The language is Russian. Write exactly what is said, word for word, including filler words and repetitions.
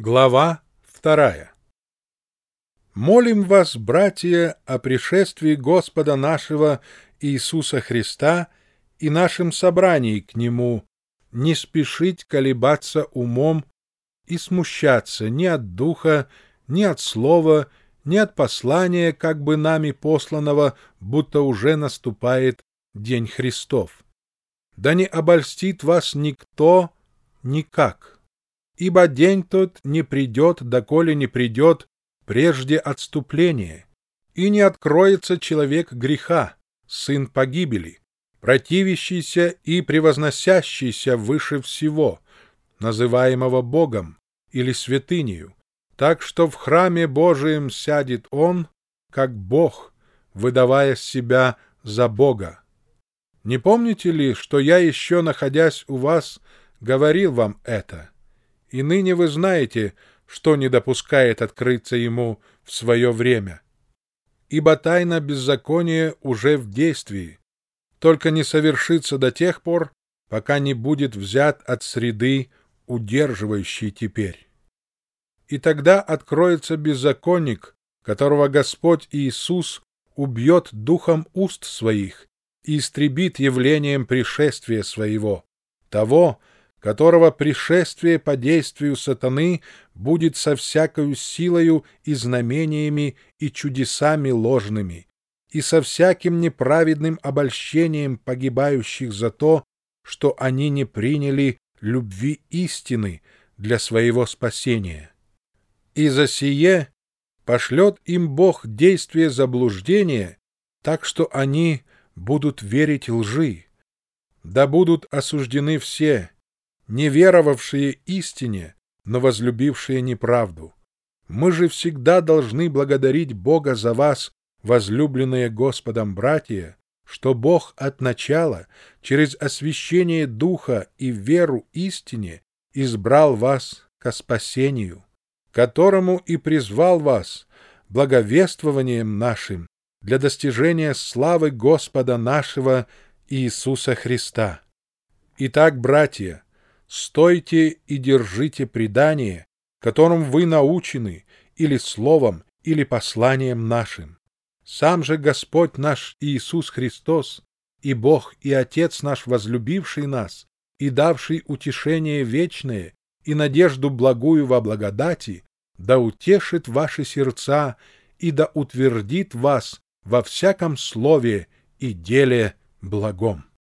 Глава вторая. Молим вас, братья, о пришествии Господа нашего Иисуса Христа и нашем собрании к Нему, не спешить колебаться умом и смущаться ни от духа, ни от слова, ни от послания, как бы нами посланного, будто уже наступает день Христов. Да не обольстит вас никто никак. Ибо день тот не придет, доколе не придет прежде отступление, и не откроется человек греха, сын погибели, противящийся и превозносящийся выше всего, называемого Богом или святынею, так что в храме Божием сядет он, как Бог, выдавая себя за Бога. Не помните ли, что я еще, находясь у вас, говорил вам это? И ныне вы знаете, что не допускает открыться ему в свое время. Ибо тайна беззакония уже в действии, только не совершится до тех пор, пока не будет взят от среды, удерживающей теперь. И тогда откроется беззаконник, которого Господь Иисус убьет духом уст своих и истребит явлением пришествия своего, того, которого пришествие по действию сатаны будет со всякою силою и знамениями и чудесами ложными, и со всяким неправедным обольщением погибающих за то, что они не приняли любви истины для своего спасения. И за сие пошлет им Бог действие заблуждения, так что они будут верить лжи. Да будут осуждены все, не веровавшие истине, но возлюбившие неправду. Мы же всегда должны благодарить Бога за вас, возлюбленные Господом братья, что Бог от начала, через освящение Духа и веру истине, избрал вас ко спасению, которому и призвал вас благовествованием нашим для достижения славы Господа нашего Иисуса Христа. Итак, братья, стойте и держите предание, которым вы научены, или словом, или посланием нашим. Сам же Господь наш Иисус Христос, и Бог, и Отец наш, возлюбивший нас, и давший утешение вечное, и надежду благую во благодати, да утешит ваши сердца, и да утвердит вас во всяком слове и деле благом.